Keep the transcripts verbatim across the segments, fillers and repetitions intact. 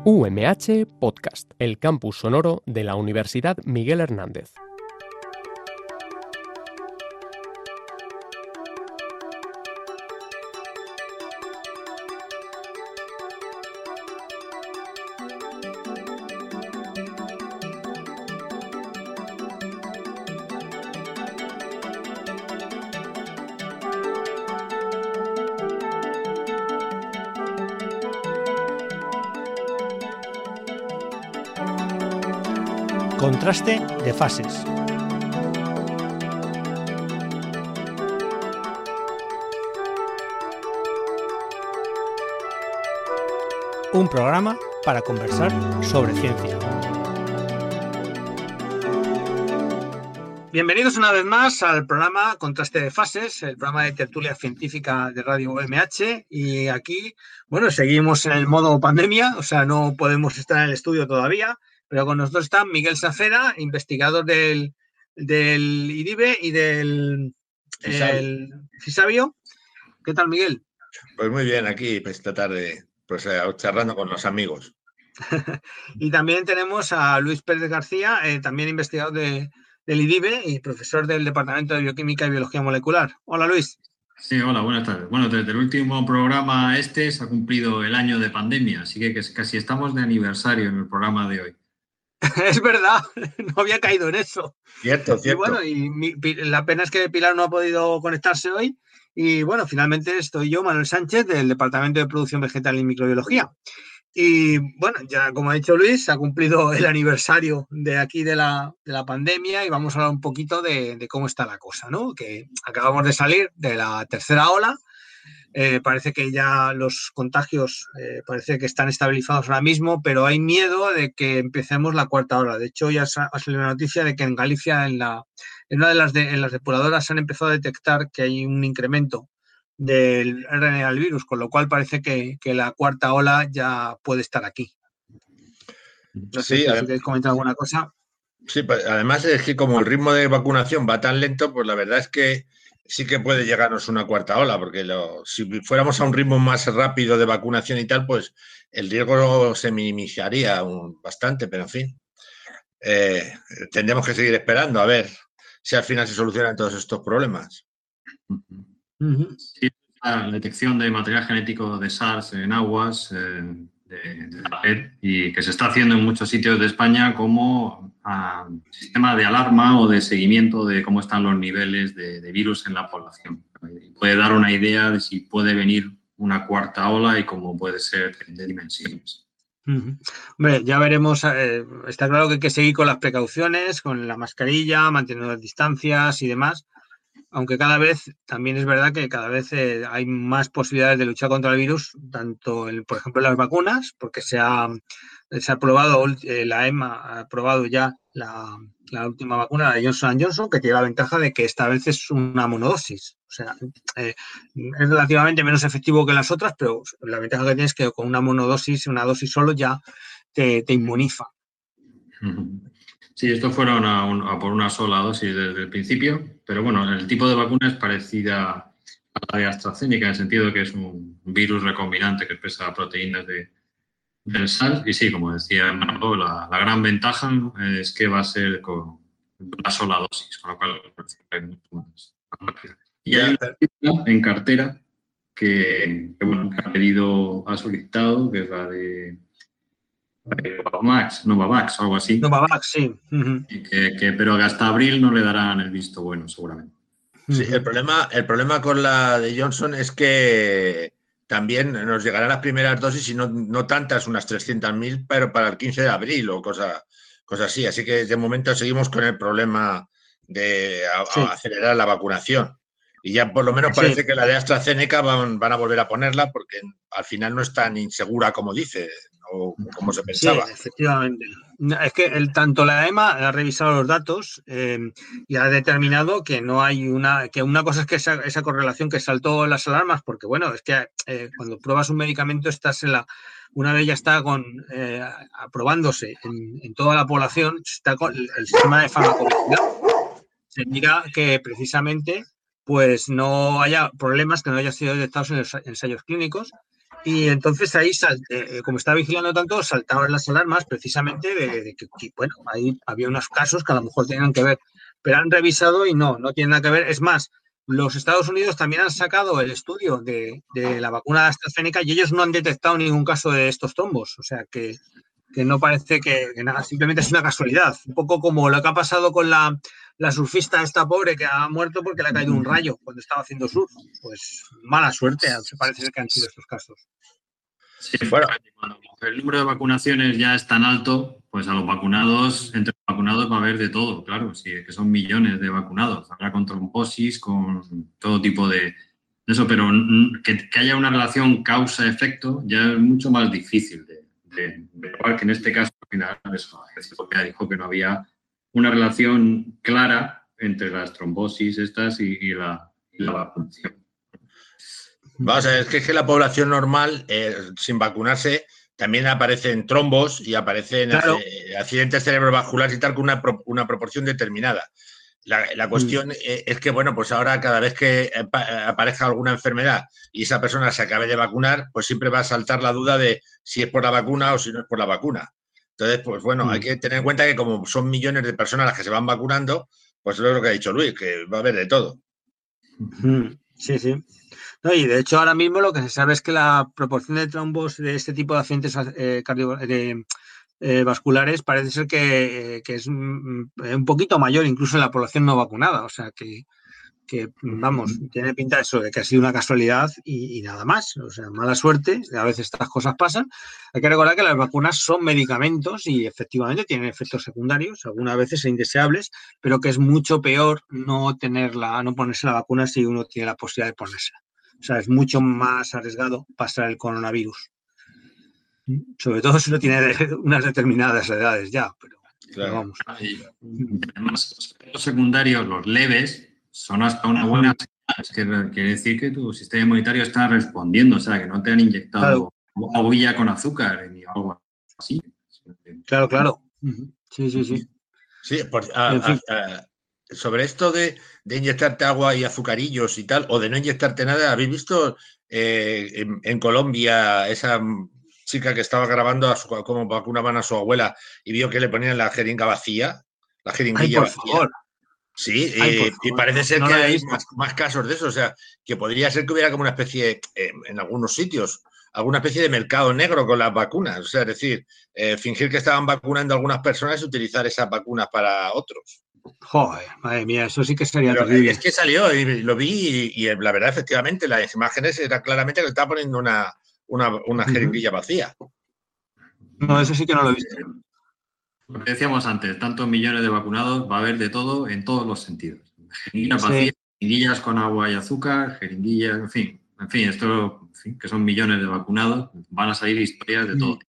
U M H Podcast, el campus sonoro de la Universidad Miguel Hernández. Contraste de fases. Un programa para conversar sobre ciencia. Bienvenidos una vez más al programa Contraste de fases, el programa de tertulia científica de Radio U M H. Y aquí, bueno, seguimos en el modo pandemia, o sea, no podemos estar en el estudio todavía. Pero con nosotros está Miguel Safera, investigador del, del I D I B E y del el, Fisabio. ¿Qué tal, Miguel? Pues muy bien, aquí esta tarde pues, eh, charlando con los amigos. Y también tenemos a Luis Pérez García, eh, también investigador de, del I D I B E y profesor del Departamento de Bioquímica y Biología Molecular. Hola, Luis. Sí, hola, buenas tardes. Bueno, desde el último programa este se ha cumplido el año de pandemia, así que casi estamos de aniversario en el programa de hoy. Es verdad, no había caído en eso. Cierto, cierto. Y bueno, y mi, la pena es que Pilar no ha podido conectarse hoy. Y bueno, finalmente estoy yo, Manuel Sánchez, del Departamento de Producción Vegetal y Microbiología. Y bueno, ya como ha dicho Luis, se ha cumplido el aniversario de aquí de la, de la pandemia y vamos a hablar un poquito de, de cómo está la cosa, ¿no? Que acabamos de salir de la tercera ola. Eh, parece que ya los contagios eh, parece que están estabilizados ahora mismo, pero hay miedo de que empecemos la cuarta ola. De hecho, ya ha salido la noticia de que en Galicia, en, la, en una de las, de, en las depuradoras, se han empezado a detectar que hay un incremento del R N A del virus, con lo cual parece que, que la cuarta ola ya puede estar aquí. No sé sí, si además, queréis comentar alguna cosa. Sí, además es que como el ritmo de vacunación va tan lento, pues la verdad es que sí que puede llegarnos una cuarta ola, porque lo, si fuéramos a un ritmo más rápido de vacunación y tal, pues el riesgo se minimizaría un, bastante, pero en fin, eh, tendremos que seguir esperando a ver si al final se solucionan todos estos problemas. Sí, la detección de material genético de SARS en aguas eh, de, de la red y que se está haciendo en muchos sitios de España como a, sistema de alarma o de seguimiento de cómo están los niveles de, de virus en la población. Puede dar una idea de si puede venir una cuarta ola y cómo puede ser de dimensiones. Uh-huh. Hombre, ya veremos, eh, está claro que hay que seguir con las precauciones, con la mascarilla, manteniendo las distancias y demás, aunque cada vez, también es verdad que cada vez eh, hay más posibilidades de luchar contra el virus, tanto, en, por ejemplo, en las vacunas, porque se ha, se ha aprobado, eh, la E M A ha aprobado ya la, la última vacuna, la Johnson and Johnson, que tiene la ventaja de que esta vez es una monodosis. O sea, eh, es relativamente menos efectivo que las otras, pero la ventaja que tiene es que con una monodosis, una dosis solo, ya te, te inmuniza. Sí, esto fueron a, un, a por una sola dosis desde el principio, pero bueno, el tipo de vacuna es parecida a la de AstraZeneca, en el sentido de que es un virus recombinante que expresa proteínas de, del SARS. Y sí, como decía Marco, la, la gran ventaja es que va a ser con una sola dosis, con lo cual hay mucho más. Y hay una cifra en cartera que, que, bueno, que ha pedido, ha solicitado, que es la de Novavax, Novavax o algo así. Novavax, sí. Uh-huh. Y que, que, pero que hasta abril no le darán el visto bueno, seguramente. Sí, el problema, el problema con la de Johnson es que también nos llegarán las primeras dosis y no, no tantas, unas trescientas mil, pero para el quince de abril o cosa, cosa así. Así que de momento seguimos con el problema de a, sí. a acelerar la vacunación. Y ya por lo menos parece sí. que la de AstraZeneca van, van a volver a ponerla porque al final no es tan insegura como dice o como se pensaba. Sí, efectivamente. Es que el, tanto la E M A ha revisado los datos eh, y ha determinado que no hay una, que una cosa es que esa, esa correlación que saltó en las alarmas, porque bueno, es que eh, cuando pruebas un medicamento estás en la, una vez ya está con eh, aprobándose en, en toda la población, está con el, el sistema de farmacovigilance. Se indica que precisamente pues no haya problemas que no hayan sido detectados en los ensayos clínicos Y entonces ahí, sal, eh, como estaba vigilando tanto, saltaban las alarmas precisamente de, de que, que, bueno, ahí había unos casos que a lo mejor tenían que ver, pero han revisado y no, no tienen nada que ver. Es más, los Estados Unidos también han sacado el estudio de, de la vacuna AstraZeneca y ellos no han detectado ningún caso de estos trombos. O sea que, que no parece que, que nada, simplemente es una casualidad. Un poco como lo que ha pasado con la, la surfista esta pobre que ha muerto porque le ha caído un rayo cuando estaba haciendo surf. Pues mala suerte, se parece que han sido estos casos. Sí, bueno, cuando el número de vacunaciones ya es tan alto, pues a los vacunados, entre los vacunados va a haber de todo, claro, sí, que son millones de vacunados, habrá con trombosis, con todo tipo de, de eso, pero que, que haya una relación causa-efecto ya es mucho más difícil de, de, de probar, que en este caso al final eso, ya dijo que no había una relación clara entre las trombosis estas y, y, la, y la vacunación. Vamos a ver, es que, es que la población normal, eh, sin vacunarse, también aparecen trombos y aparecen claro. accidentes cerebrovasculares y tal, con una, una proporción determinada. La, la cuestión mm. es que, bueno, pues ahora cada vez que aparezca alguna enfermedad y esa persona se acabe de vacunar, pues siempre va a saltar la duda de si es por la vacuna o si no es por la vacuna. Entonces, pues bueno, mm. hay que tener en cuenta que como son millones de personas las que se van vacunando, pues es lo que ha dicho Luis, que va a haber de todo. Sí, sí. No, y de hecho ahora mismo lo que se sabe es que la proporción de trombos de este tipo de accidentes eh, cardio, de, eh, vasculares parece ser que, eh, que es un, un poquito mayor incluso en la población no vacunada. O sea que, que vamos, tiene pinta eso de que ha sido una casualidad y, y nada más. O sea, mala suerte, a veces estas cosas pasan. Hay que recordar que las vacunas son medicamentos y efectivamente tienen efectos secundarios, algunas veces indeseables, pero que es mucho peor no tenerla, no ponerse la vacuna si uno tiene la posibilidad de ponérsela. O sea, es mucho más arriesgado pasar el coronavirus. Sobre todo si no tiene unas determinadas edades ya, pero, claro. pero vamos. Y además, los efectos secundarios, los leves, son hasta una buena señal. Es que quiere decir que tu sistema inmunitario está respondiendo, o sea, que no te han inyectado claro. agüilla con azúcar ni algo así. Claro, claro. Sí, sí, sí. Sí, por, a, en fin. a, a, sobre esto de, de inyectarte agua y azucarillos y tal, o de no inyectarte nada, ¿habéis visto eh, en, en Colombia esa chica que estaba grabando a su, cómo vacunaban a su abuela y vio que le ponían la jeringa vacía? La jeringuilla Ay, por vacía. Favor. Sí, Ay, eh, por favor, y parece ser no, que no hay más, más casos de eso, o sea, que podría ser que hubiera como una especie, eh, en algunos sitios, alguna especie de mercado negro con las vacunas, o sea, es decir, eh, fingir que estaban vacunando a algunas personas y utilizar esas vacunas para otros. Joder, madre mía, eso sí que sería Pero terrible. es que salió y lo vi y, y la verdad, efectivamente, las imágenes era claramente que le estaba poniendo una, una, una jeringuilla vacía. No, eso sí que no lo he visto. Lo que decíamos antes, tantos millones de vacunados, va a haber de todo en todos los sentidos. Jeringuillas vacías, sí. Jeringuillas con agua y azúcar, jeringuillas, en fin, en fin, esto, en fin, que son millones de vacunados, van a salir historias de todo.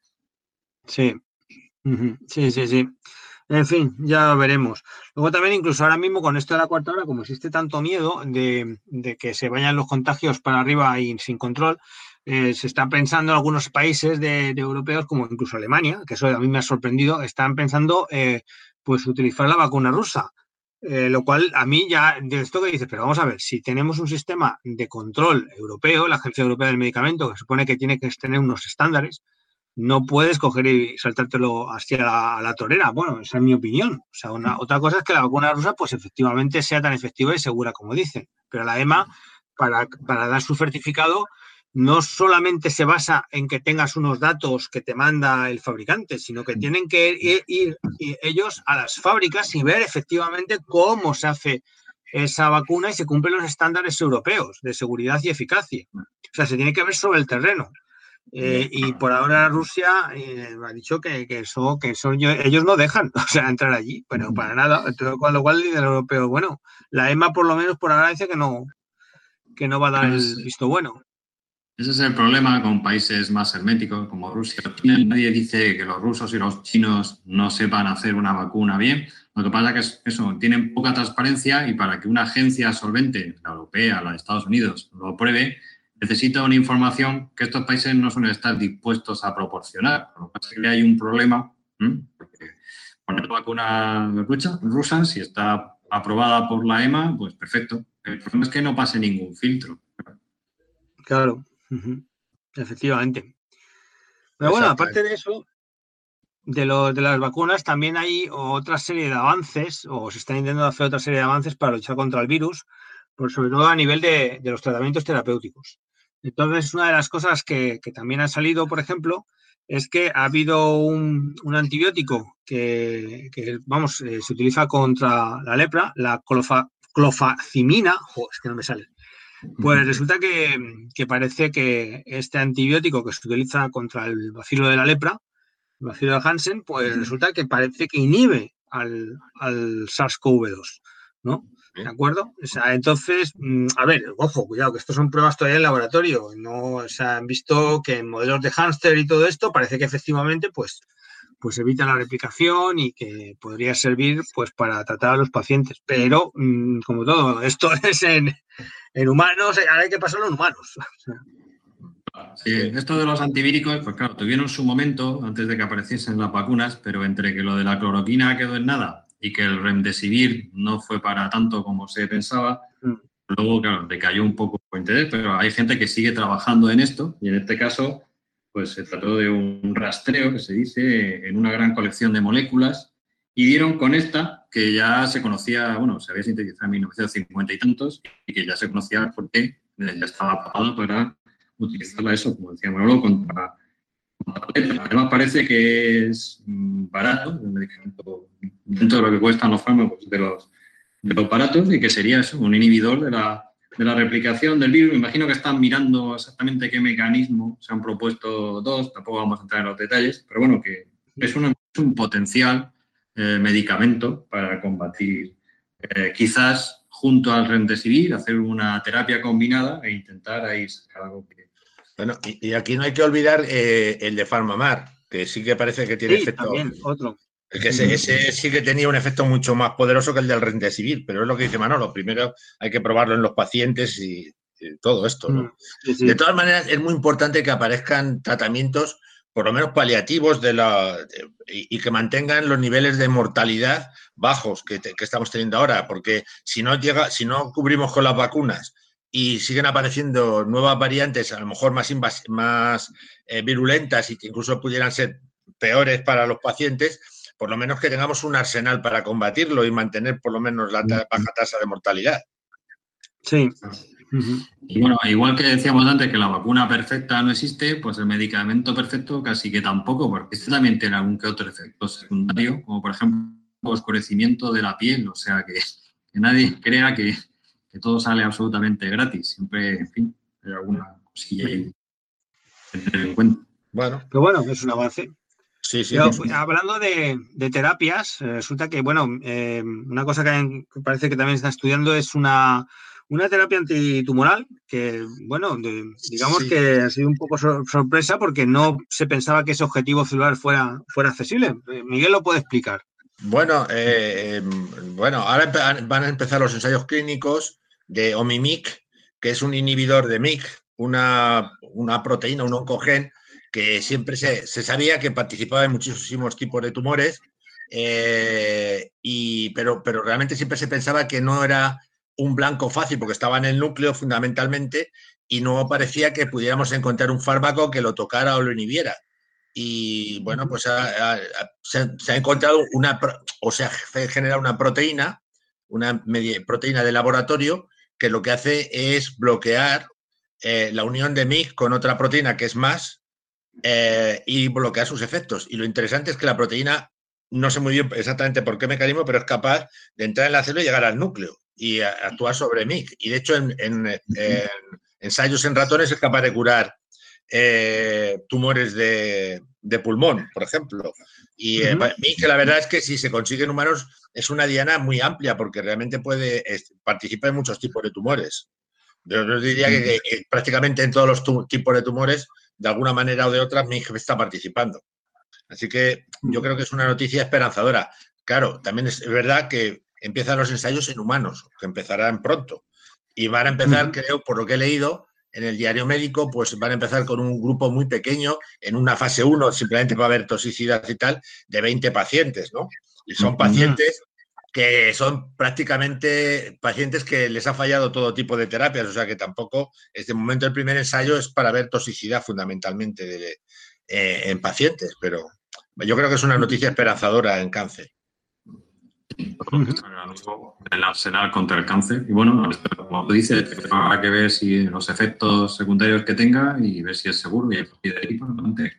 Sí, sí, sí, sí. En fin, ya veremos. Luego también, incluso ahora mismo con esto de la cuarta hora, como existe tanto miedo de, de que se vayan los contagios para arriba y sin control, eh, se está pensando en algunos países de, de europeos, como incluso Alemania, que eso a mí me ha sorprendido, están pensando eh, pues utilizar la vacuna rusa. Eh, lo cual a mí ya, de esto que dices, pero vamos a ver, si tenemos un sistema de control europeo, la Agencia Europea del Medicamento, que supone que tiene que tener unos estándares, no puedes coger y saltártelo hacia la, a la torera. Bueno, esa es mi opinión. O sea, una, otra cosa es que la vacuna rusa, pues efectivamente sea tan efectiva y segura como dicen. Pero la E M A, para, para dar su certificado, no solamente se basa en que tengas unos datos que te manda el fabricante, sino que tienen que ir, ir, ir ellos a las fábricas y ver efectivamente cómo se hace esa vacuna y se cumplen los estándares europeos de seguridad y eficacia. O sea, se tiene que ver sobre el terreno. Eh, y por ahora Rusia eh, ha dicho que, que eso, que eso yo, ellos no dejan, o sea, entrar allí, pero para nada. Entonces, con lo cual el europeo, bueno, la E M A por lo menos por ahora dice que no, que no va a dar el visto bueno. Ese es el problema con países más herméticos como Rusia o China. Nadie dice que los rusos y los chinos no sepan hacer una vacuna bien. Lo que pasa es que eso, tienen poca transparencia y para que una agencia solvente, la europea, la de Estados Unidos, lo apruebe, necesita una información que estos países no suelen estar dispuestos a proporcionar. Lo que pasa es que hay un problema, ¿eh? Porque poner la vacuna rusa, rusa, si está aprobada por la E M A, pues perfecto. El problema es que no pase ningún filtro. Claro. Uh-huh. efectivamente. Pero bueno, aparte de eso, de, lo, de las vacunas, también hay otra serie de avances, o se están intentando hacer otra serie de avances para luchar contra el virus, por sobre todo a nivel de, de los tratamientos terapéuticos. Entonces, una de las cosas que, que también ha salido, por ejemplo, es que ha habido un, un antibiótico que, que vamos, eh, se utiliza contra la lepra, la clofa, clofazimina, oh, es que no me sale. Pues resulta que, que parece que este antibiótico que se utiliza contra el bacilo de la lepra, el bacilo de Hansen, pues resulta que parece que inhibe al, al SARS-CoV dos, ¿no? ¿De acuerdo? O sea, entonces, a ver, ojo, cuidado, que estos son pruebas todavía en laboratorio. No, o sea, han visto que en modelos de hámster y todo esto parece que efectivamente, pues, pues evita la replicación y que podría servir, pues, para tratar a los pacientes. Pero, como todo, esto es en, en humanos, ahora hay que pasarlo en humanos. Sí, esto de los antivíricos, pues claro, tuvieron su momento antes de que apareciesen las vacunas, pero entre que lo de la cloroquina quedó en nada y que el remdesivir no fue para tanto como se pensaba, mm. luego, claro, decayó un poco el interés, pero hay gente que sigue trabajando en esto y en este caso, pues se trató de un rastreo, que se dice, en una gran colección de moléculas y dieron con esta, que ya se conocía, bueno, se había sintetizado en mil novecientos cincuenta y tantos y que ya se conocía porque ya estaba aprobado para utilizarla eso, como decía Manolo, contra, contra la lepra. Además parece que es barato, el medicamento dentro de lo que cuestan los fármacos de los, de los baratos y que sería eso, un inhibidor de la, de la replicación del virus. Me imagino que están mirando exactamente qué mecanismo se han propuesto dos, tampoco vamos a entrar en los detalles, pero bueno, que es, una, es un potencial eh, medicamento para combatir, eh, quizás junto al remdesivir, hacer una terapia combinada e intentar ahí sacar algo que... Bueno, y, y aquí no hay que olvidar eh, el de Farmamar, que sí que parece que tiene sí, efecto... también, otro. El que ese, ese sí que tenía un efecto mucho más poderoso que el del remdesivir, pero es lo que dice Manolo, primero hay que probarlo en los pacientes y, y todo esto, ¿no? Sí, sí. De todas maneras, es muy importante que aparezcan tratamientos por lo menos paliativos de la, de, y, y que mantengan los niveles de mortalidad bajos que, te, que estamos teniendo ahora, porque si no llega, si no cubrimos con las vacunas y siguen apareciendo nuevas variantes, a lo mejor más, invas, más eh, virulentas y que incluso pudieran ser peores para los pacientes, por lo menos que tengamos un arsenal para combatirlo y mantener por lo menos la baja tasa de mortalidad. Sí. Y bueno, igual que decíamos antes que la vacuna perfecta no existe, pues el medicamento perfecto casi que tampoco, porque este también tiene algún que otro efecto secundario, como por ejemplo oscurecimiento de la piel, o sea que, que nadie crea que, que todo sale absolutamente gratis, siempre, en fin, hay alguna cosilla ahí que tener en cuenta. Bueno, pero bueno, es un avance. Sí, sí. Yo, hablando de, de terapias, resulta que, bueno, eh, una cosa que parece que también está estudiando es una, una terapia antitumoral que, bueno, de, digamos sí. que ha sido un poco sor sorpresa porque no se pensaba que ese objetivo celular fuera, fuera accesible. Miguel lo puede explicar. Bueno, eh, bueno, ahora van a empezar los ensayos clínicos de Omimic, que es un inhibidor de M I C, una, una proteína, un oncogen, que siempre se, se sabía que participaba en muchísimos tipos de tumores, eh, y, pero, pero realmente siempre se pensaba que no era un blanco fácil porque estaba en el núcleo fundamentalmente y no parecía que pudiéramos encontrar un fármaco que lo tocara o lo inhibiera. Y bueno, pues ha, ha, se, se ha encontrado una, o sea, genera una proteína, una media, proteína de laboratorio que lo que hace es bloquear eh, la unión de M I C con otra proteína que es más, Eh, y bloquear sus efectos. Y lo interesante es que la proteína, no sé muy bien exactamente por qué mecanismo, pero es capaz de entrar en la célula y llegar al núcleo y a, actuar sobre M I C. Y de hecho, en, en, en ensayos en ratones es capaz de curar eh, tumores de, de pulmón, por ejemplo. Y eh, uh-huh. M I C, la verdad es que si se consigue en humanos, es una diana muy amplia porque realmente puede es, participar en muchos tipos de tumores. Yo, yo diría que, que, que prácticamente en todos los tipos de tumores, de alguna manera o de otra, M I C está participando. Así que yo creo que es una noticia esperanzadora. Claro, también es verdad que empiezan los ensayos en humanos, que empezarán pronto. Y van a empezar, uh-huh. creo, por lo que he leído, en el diario médico, pues van a empezar con un grupo muy pequeño, en una fase uno, simplemente para ver toxicidad y tal, de veinte pacientes, ¿no? Y son uh-huh. pacientes que son prácticamente pacientes que les ha fallado todo tipo de terapias, o sea que tampoco, este momento el primer ensayo es para ver toxicidad fundamentalmente de, eh, en pacientes, pero yo creo que es una noticia esperanzadora en cáncer. El arsenal contra el cáncer. Y bueno, como tú dices, habrá que ver si los efectos secundarios que tenga y ver si es seguro y de ahí para adelante.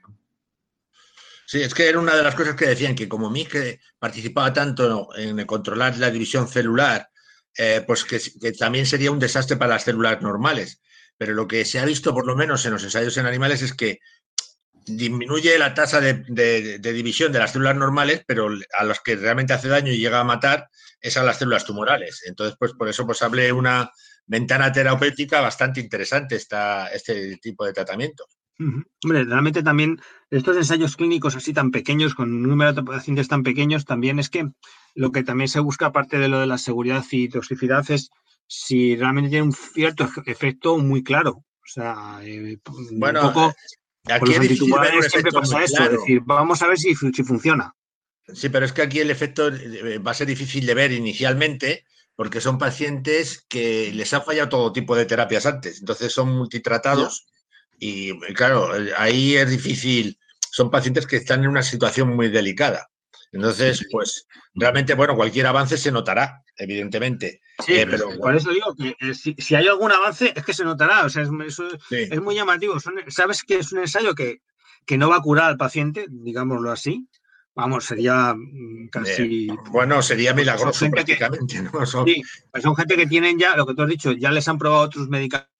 Sí, es que era una de las cosas que decían, que como M I C participaba tanto en controlar la división celular, eh, pues que, que también sería un desastre para las células normales. Pero lo que se ha visto, por lo menos en los ensayos en animales, es que disminuye la tasa de, de, de división de las células normales, pero a las que realmente hace daño y llega a matar es a las células tumorales. Entonces, pues por eso pues hable una ventana terapéutica bastante interesante esta, este tipo de tratamiento. Uh-huh. Hombre, realmente también estos ensayos clínicos así tan pequeños, con un número de pacientes tan pequeños, también es que lo que también se busca, aparte de lo de la seguridad y toxicidad, es si realmente tiene un cierto efecto muy claro. O sea, eh, bueno, un poco... Aquí es difícil ver un siempre efecto pasa muy eso, claro. es decir, vamos a ver si, si funciona. Sí, pero es que aquí el efecto va a ser difícil de ver inicialmente porque son pacientes que les ha fallado todo tipo de terapias antes, entonces son multitratados y claro, ahí es difícil, son pacientes que están en una situación muy delicada. Entonces, pues realmente, bueno, cualquier avance se notará, evidentemente. Sí, eh, pero por bueno. eso digo que eh, si, si hay algún avance es que se notará, o sea, es, eso sí. Es muy llamativo. Son, sabes que es un ensayo que, que no va a curar al paciente, digámoslo así. Vamos, sería casi... Eh, bueno, sería pues, milagroso son prácticamente, que, ¿no? Son... Sí, pues son gente que tienen ya, lo que tú has dicho, ya les han probado otros medicamentos,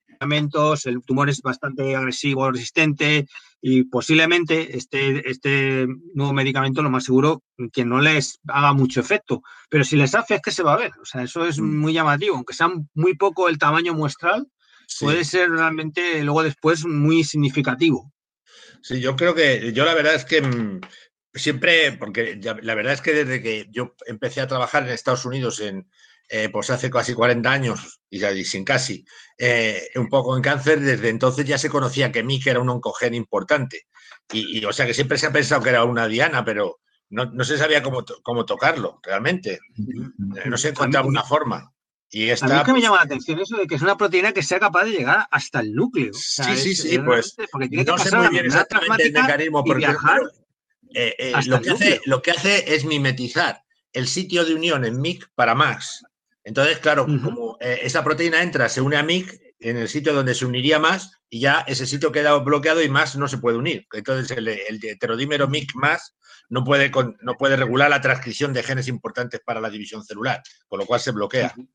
el tumor es bastante agresivo, resistente y posiblemente este, este nuevo medicamento, lo más seguro, que no les haga mucho efecto, pero si les hace es que se va a ver, o sea, eso es muy llamativo, aunque sea muy poco el tamaño muestral, sí. Puede ser realmente luego después muy significativo. Sí, yo creo que, yo la verdad es que mmm, siempre, porque ya, la verdad es que desde que yo empecé a trabajar en Estados Unidos en Eh, pues hace casi cuarenta años, y ya sin casi, eh, un poco en cáncer, desde entonces ya se conocía que M I C era un oncogen importante. Y, y o sea que siempre se ha pensado que era una diana, pero no, no se sabía cómo, cómo tocarlo realmente. Eh, no se encontraba una forma. Y esta, a mí es que pues, me llama la atención eso de que es una proteína que sea capaz de llegar hasta el núcleo. O sea, sí, sí, es, sí, es pues porque tiene no que sé pasar muy la bien membrana exactamente el mecanismo, porque, y viajar pero, eh, eh, hasta lo, el que núcleo. hace, lo que hace es mimetizar el sitio de unión en M I C para MAX. Entonces, claro, uh-huh. como eh, esa proteína entra, se une a M I C en el sitio donde se uniría más y ya ese sitio queda bloqueado y más no se puede unir. Entonces, el, el heterodímero M I C más no puede, con, no puede regular la transcripción de genes importantes para la división celular, con lo cual se bloquea. Uh-huh.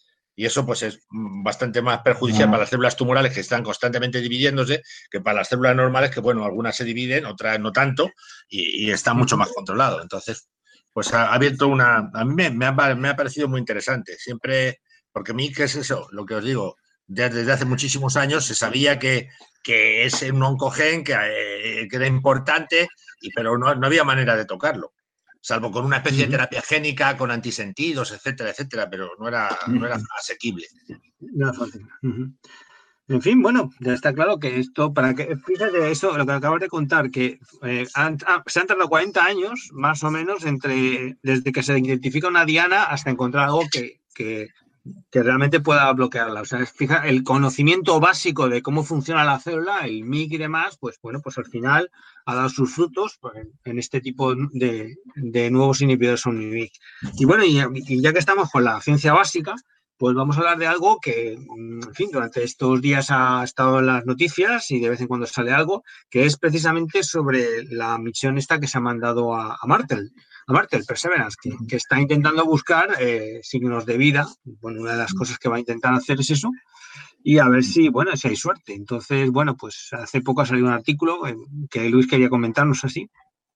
Y eso pues es bastante más perjudicial uh-huh. para las células tumorales que están constantemente dividiéndose que para las células normales que, bueno, algunas se dividen, otras no tanto y, y está mucho uh-huh. más controlado. Entonces, pues ha abierto una... A mí me, me, ha, me ha parecido muy interesante. Siempre, porque a mí, ¿qué es eso? Lo que os digo, desde, desde hace muchísimos años se sabía que, que es un oncogen que, eh, que era importante, y, pero no, no había manera de tocarlo. Salvo con una especie uh-huh. de terapia génica, con antisentidos, etcétera, etcétera, pero no era, no era asequible. No era fácil. Uh-huh. En fin, bueno, ya está claro que esto, para que, fíjate eso, lo que acabas de contar, que eh, han, ah, se han tardado cuarenta años, más o menos, entre desde que se identifica una diana hasta encontrar algo que, que, que realmente pueda bloquearla. O sea, fija, el conocimiento básico de cómo funciona la célula, el M I C y demás, pues bueno, pues al final ha dado sus frutos pues, en, en este tipo de, de nuevos inhibidores M I C. Y bueno, y, y ya que estamos con la ciencia básica, pues vamos a hablar de algo que, en fin, durante estos días ha estado en las noticias y de vez en cuando sale algo, que es precisamente sobre la misión esta que se ha mandado a, a Marte, a Marte, el Perseverance, que, que está intentando buscar eh, signos de vida. Bueno, una de las cosas que va a intentar hacer es eso, y a ver si, bueno, si hay suerte. Entonces, bueno, pues hace poco ha salido un artículo eh, que Luis quería comentarnos así.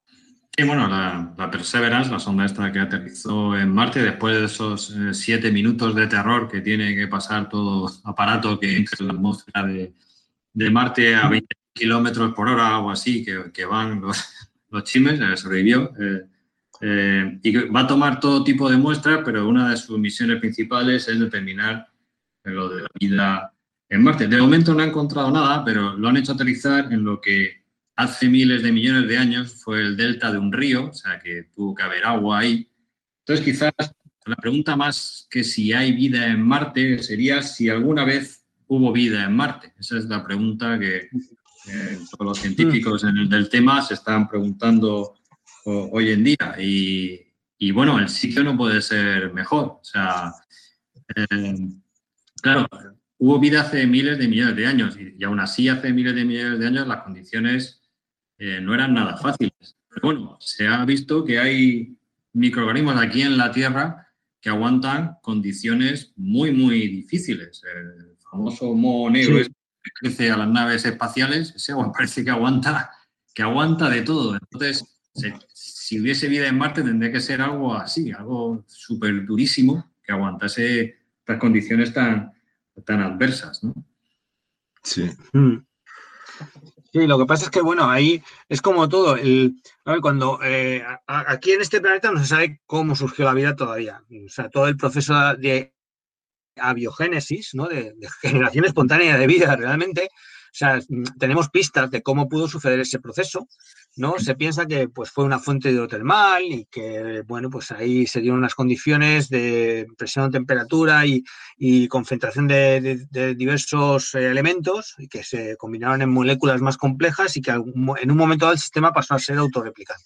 Sí, bueno, la, la Perseverance, la sonda esta que aterrizó en Marte, después de esos eh, siete minutos de terror que tiene que pasar todo aparato que entra en la atmósfera de, de Marte a veinte kilómetros por hora o algo así, que, que van los, los chimes, eh, sobrevivió. Eh, eh, y que va a tomar todo tipo de muestras, pero una de sus misiones principales es determinar lo de la vida en Marte. De momento no ha encontrado nada, pero lo han hecho aterrizar en lo que hace miles de millones de años fue el delta de un río, o sea que tuvo que haber agua ahí, Entonces, quizás la pregunta más que si hay vida en Marte sería si alguna vez hubo vida en Marte. Esa es la pregunta que eh, todos los científicos en el, del tema se están preguntando o, hoy en día. Y, y, bueno, el sitio no puede ser mejor. O sea, eh, claro, hubo vida hace miles de millones de años y, y aún así hace miles de millones de años las condiciones eh, no eran nada fáciles. Pero bueno, se ha visto que hay microorganismos aquí en la Tierra que aguantan condiciones muy, muy difíciles. El famoso moho negro sí. que crece a las naves espaciales, ese parece que aguanta, que aguanta de todo. Entonces, se, si hubiese vida en Marte, tendría que ser algo así, algo súper durísimo que aguantase estas condiciones tan, tan adversas, ¿no? Sí. Mm. Sí, lo que pasa es que, bueno, ahí es como todo. El, a ver, cuando eh, a, aquí en este planeta no se sabe cómo surgió la vida todavía. O sea, todo el proceso de abiogénesis, ¿no? De, de generación espontánea de vida, realmente. O sea, tenemos pistas de cómo pudo suceder ese proceso, ¿no? Se piensa que pues, fue una fuente hidrotermal y que, bueno, pues ahí se dieron unas condiciones de presión, temperatura y, y concentración de, de, de diversos elementos y que se combinaron en moléculas más complejas y que en un momento dado el sistema pasó a ser autorreplicante.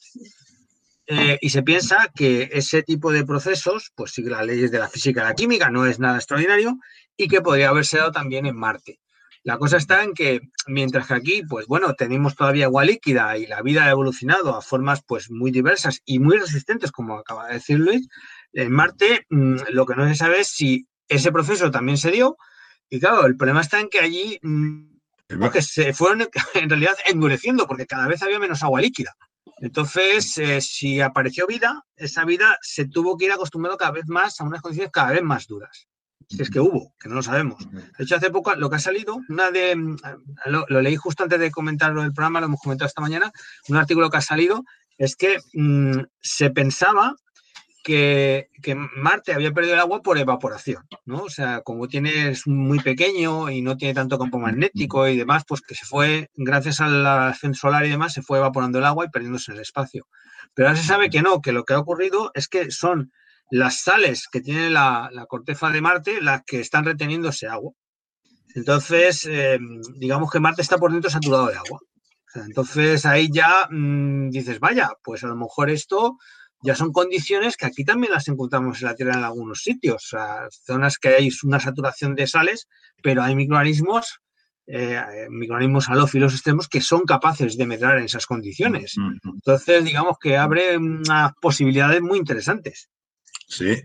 Eh, y se piensa que ese tipo de procesos pues sigue las leyes de la física y la química, no es nada extraordinario y que podría haberse dado también en Marte. La cosa está en que, mientras que aquí, pues bueno, tenemos todavía agua líquida y la vida ha evolucionado a formas pues muy diversas y muy resistentes, como acaba de decir Luis, en Marte mmm, lo que no se sabe es si ese proceso también se dio y claro, el problema está en que allí mmm, que se fueron en realidad endureciendo porque cada vez había menos agua líquida. Entonces, eh, si apareció vida, esa vida se tuvo que ir acostumbrando cada vez más a unas condiciones cada vez más duras. Si es que hubo, que no lo sabemos. De hecho, hace poco lo que ha salido, una de lo, lo leí justo antes de comentarlo en el programa, lo hemos comentado esta mañana, un artículo que ha salido, es que mmm, se pensaba que, que Marte había perdido el agua por evaporación, ¿no? O sea, como tiene, es muy pequeño y no tiene tanto campo magnético y demás, pues que se fue, gracias a la acción solar y demás, se fue evaporando el agua y perdiéndose en el espacio. Pero ahora se sabe que no, que lo que ha ocurrido es que son las sales que tiene la, la corteza de Marte las que están reteniendo ese agua. Entonces, eh, digamos que Marte está por dentro saturado de agua. O sea, entonces ahí ya mmm, dices, vaya, pues a lo mejor esto ya son condiciones que aquí también las encontramos en la Tierra en algunos sitios. O sea, zonas que hay una saturación de sales, pero hay microorganismos, eh, microorganismos halófilos extremos que son capaces de medrar en esas condiciones. Entonces, digamos que abre unas posibilidades muy interesantes. Sí.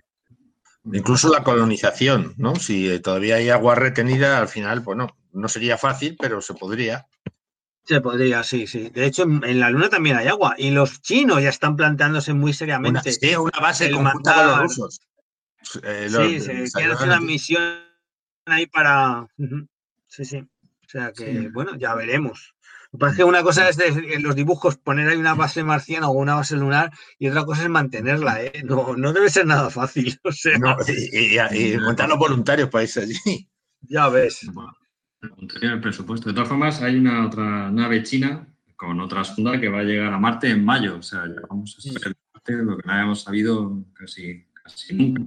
Incluso la colonización, ¿no? Si todavía hay agua retenida, al final, bueno, no sería fácil, pero se podría. Se podría, sí, sí. De hecho, en, en la Luna también hay agua. Y los chinos ya están planteándose muy seriamente. Una, sí, una base conjunta con los rusos. Eh, los, sí, se quieren hacer una misión ahí para... Uh-huh. Sí, sí. O sea que, sí. Bueno, ya veremos. Me parece que una cosa es de, en los dibujos poner ahí una base marciana o una base lunar y otra cosa es mantenerla, ¿eh? No, no debe ser nada fácil. O sea... No, y, y, y montar los voluntarios para irse allí. Ya ves. Bueno, el presupuesto. De todas formas, hay una otra nave china con otra sonda que va a llegar a Marte en mayo. O sea, vamos a esperar Marte lo que no habíamos sabido casi, casi nunca.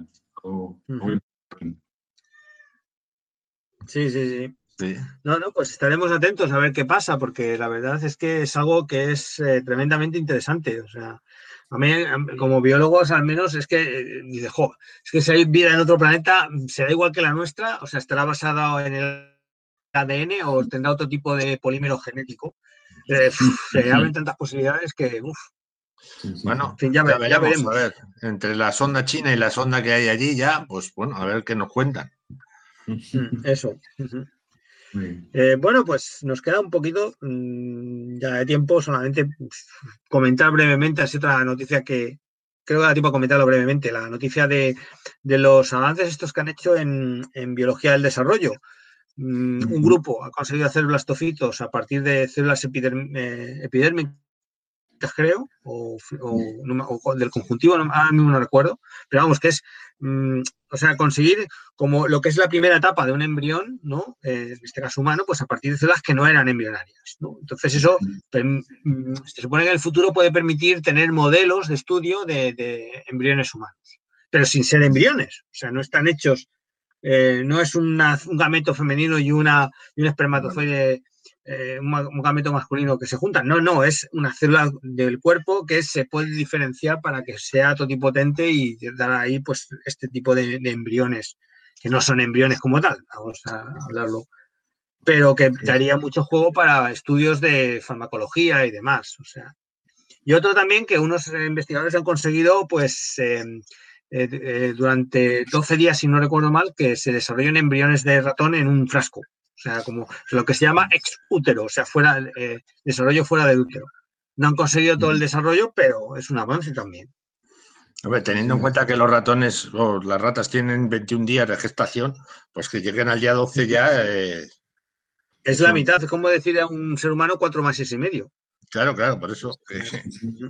O, uh-huh. Sí, sí, sí. Sí. No, no, pues estaremos atentos a ver qué pasa, porque la verdad es que es algo que es eh, tremendamente interesante. O sea, a mí, como biólogos, al menos, es que eh, dice, jo, es que si hay vida en otro planeta, será igual que la nuestra, o sea, estará basada en el A D N o tendrá otro tipo de polímero genético. Eh, uf, se abren tantas posibilidades que, uff. Bueno, en fin, ya, ya, veremos, ya veremos. A ver, entre la sonda china y la sonda que hay allí, ya, pues bueno, a ver qué nos cuentan. Eso. Eh, bueno, pues nos queda un poquito mmm, ya de tiempo, solamente comentar brevemente, así otra noticia que creo que da tiempo a comentarlo brevemente, la noticia de, de los avances estos que han hecho en, en biología del desarrollo. Mm, un grupo ha conseguido hacer blastocitos a partir de células epiderm, eh, epidérmicas fuentes, creo, o, o, o del conjuntivo, no, ahora mismo no recuerdo, pero vamos, que es, mmm, o sea, conseguir como lo que es la primera etapa de un embrión, ¿no? Eh, en este caso humano, pues a partir de células que no eran embrionarias, ¿no? Entonces eso mmm, se supone que en el futuro puede permitir tener modelos de estudio de, de embriones humanos, pero sin ser embriones, o sea, no están hechos, eh, no es una, un gameto femenino y, una, y un espermatozoide, eh, un, un gameto masculino que se juntan. No, no, es una célula del cuerpo que se puede diferenciar para que sea totipotente y dar ahí pues este tipo de, de embriones, que no son embriones como tal, vamos a hablarlo, pero que daría mucho juego para estudios de farmacología y demás. O sea. Y otro también que unos investigadores han conseguido, pues, eh, eh, eh, durante doce días, si no recuerdo mal, que se desarrollen embriones de ratón en un frasco. O sea, como lo que se llama ex útero, o sea, fuera, eh, desarrollo fuera del útero. No han conseguido todo el desarrollo, pero es un avance también. Hombre, teniendo en cuenta que los ratones o las ratas tienen veintiún días de gestación, pues que lleguen al día doce ya... Eh, es la mitad, es como decir a un ser humano cuatro meses y medio. Claro, claro, por eso... Eh,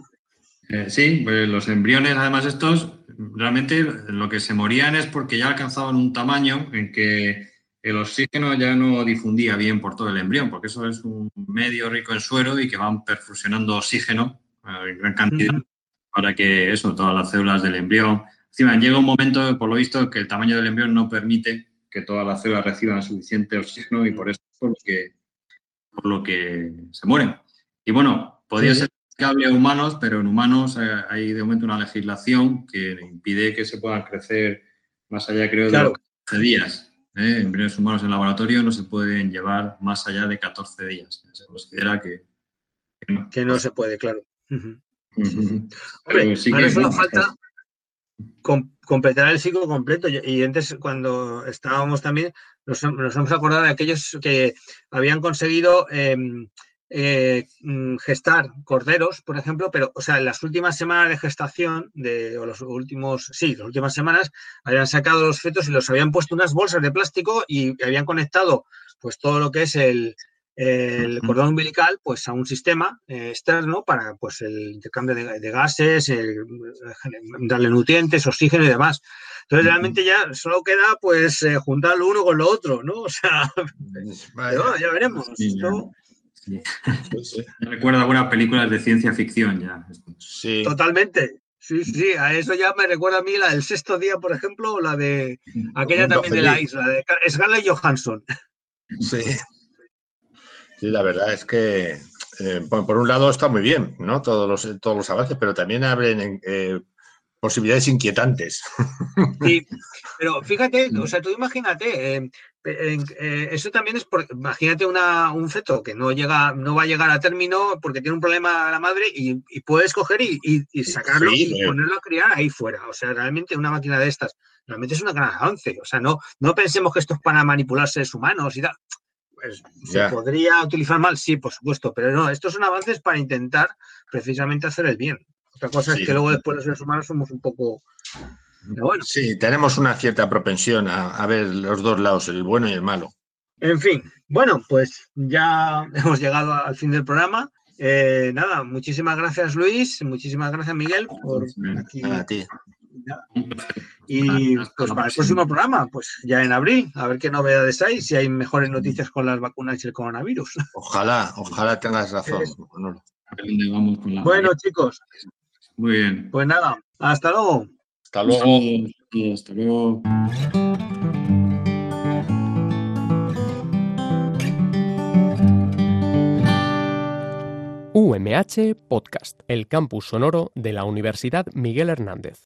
eh, sí, pues los embriones, además estos, realmente lo que se morían es porque ya alcanzaban un tamaño en que el oxígeno ya no difundía bien por todo el embrión, porque eso es un medio rico en suero y que van perfusionando oxígeno en gran cantidad uh-huh. para que eso, todas las células del embrión... Encima, llega un momento, por lo visto, que el tamaño del embrión no permite que todas las células reciban suficiente oxígeno y por eso es por lo que, por lo que se mueren. Y bueno, podría sí. ser aplicable a humanos, pero en humanos eh, hay de momento una legislación que impide que se puedan crecer más allá, creo, claro. de catorce días. ¿eh? Embriones humanos en laboratorio no se pueden llevar más allá de catorce días. Se considera que, que, no. que no se puede, claro. Uh-huh. Uh-huh. Hombre, sí ahora que, solo bueno, falta com- completar el ciclo completo. Y antes, cuando estábamos también, nos, nos hemos acordado de aquellos que habían conseguido eh, eh, gestar corderos, por ejemplo, pero, o sea, en las últimas semanas de gestación, de, o los últimos, sí, las últimas semanas, habían sacado los fetos y los habían puesto unas bolsas de plástico y habían conectado, pues, todo lo que es el, el cordón umbilical, pues, a un sistema eh, externo para, pues, el intercambio de, de gases, el, darle nutrientes, oxígeno y demás. Entonces, realmente ya solo queda, pues, eh, juntar lo uno con lo otro, ¿no? O sea, pero, ya veremos. Sí, ya. Esto... Sí. Sí, sí. Me recuerda a algunas películas de ciencia ficción ya. Sí. Totalmente. Sí, sí, a eso ya me recuerda a mí la del Sexto Día, por ejemplo, o la de aquella también feliz. De la isla, de Scarlett Johansson. Sí. Sí, la verdad es que eh, por, por un lado está muy bien, ¿no? Todos los, todos los avances, pero también abren eh, posibilidades inquietantes. Sí, pero fíjate, o sea, tú imagínate, eh, eh, eh, eso también es por, imagínate una, un feto que no llega, no va a llegar a término porque tiene un problema la madre y, y puedes coger y, y, y sacarlo sí, y eh. ponerlo a criar ahí fuera. O sea, realmente una máquina de estas, realmente es una gran avance. O sea, no, no pensemos que esto es para manipular seres humanos y tal. Pues, ¿se yeah. podría utilizar mal? Sí, por supuesto, pero no, estos son avances para intentar precisamente hacer el bien. Otra cosa sí. es que luego después los seres humanos somos un poco... Pero bueno. Sí, tenemos una cierta propensión a, a ver los dos lados, el bueno y el malo. En fin, bueno, pues ya hemos llegado al fin del programa. Eh, nada, muchísimas gracias, Luis, muchísimas gracias, Miguel, por aquí. A ti. Y pues para el próximo programa, pues ya en abril, a ver qué novedades hay, si hay mejores noticias con las vacunas y el coronavirus. Ojalá, ojalá tengas razón. Bueno, chicos. Muy bien. Pues nada, hasta luego. Hasta luego. Hasta luego. U M H Podcast, el campus sonoro de la Universidad Miguel Hernández.